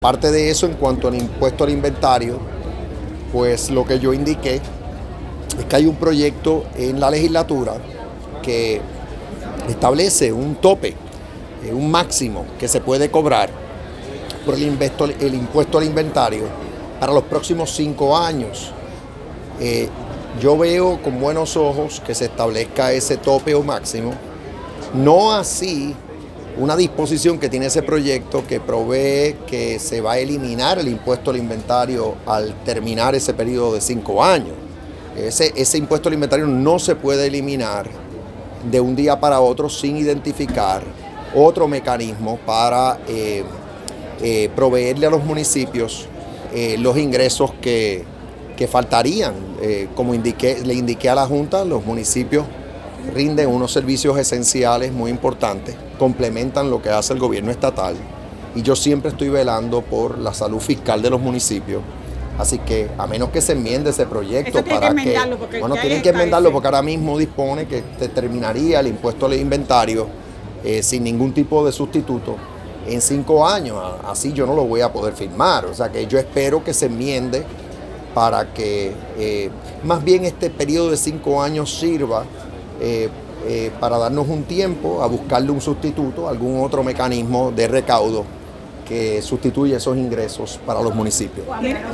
Aparte de eso, en cuanto al impuesto al inventario, pues lo que yo indiqué es que hay un proyecto en la legislatura que establece un tope, un máximo que se puede cobrar por el impuesto al inventario para los próximos 5 años. Yo veo con buenos ojos que se establezca ese tope o máximo, no así una disposición que tiene ese proyecto que provee que se va a eliminar el impuesto al inventario al terminar ese periodo de 5 años. Ese impuesto al inventario no se puede eliminar de un día para otro sin identificar otro mecanismo para proveerle a los municipios los ingresos que faltarían. Como le indiqué a la Junta, los municipios rinden unos servicios esenciales muy importantes, complementan lo que hace el gobierno estatal y yo siempre estoy velando por la salud fiscal de los municipios. Así que a menos que se enmiende ese proyecto tienen que enmendarlo porque ahora mismo dispone que terminaría el impuesto al inventario sin ningún tipo de sustituto en 5 años. Así yo no lo voy a poder firmar. O sea que yo espero que se enmiende para que más bien este periodo de 5 años sirva para darnos un tiempo a buscarle un sustituto, algún otro mecanismo de recaudo que sustituya esos ingresos para los municipios.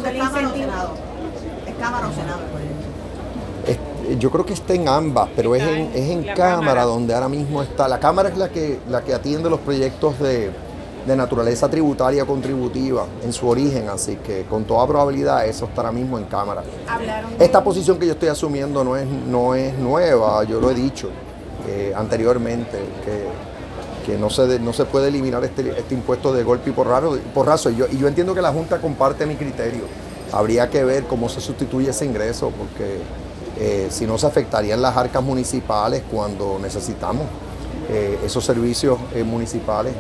¿Es Cámara o Senado? Yo creo que está en ambas, pero es en Cámara donde ahora mismo está. La Cámara es la que atiende los proyectos de naturaleza tributaria contributiva en su origen, así que con toda probabilidad eso estará mismo en Cámara. Esta posición que yo estoy asumiendo no es nueva, yo lo he dicho anteriormente, que no se puede eliminar este impuesto de golpe y porrazo. Y yo entiendo que la Junta comparte mi criterio. Habría que ver cómo se sustituye ese ingreso, porque si no se afectarían las arcas municipales cuando necesitamos esos servicios municipales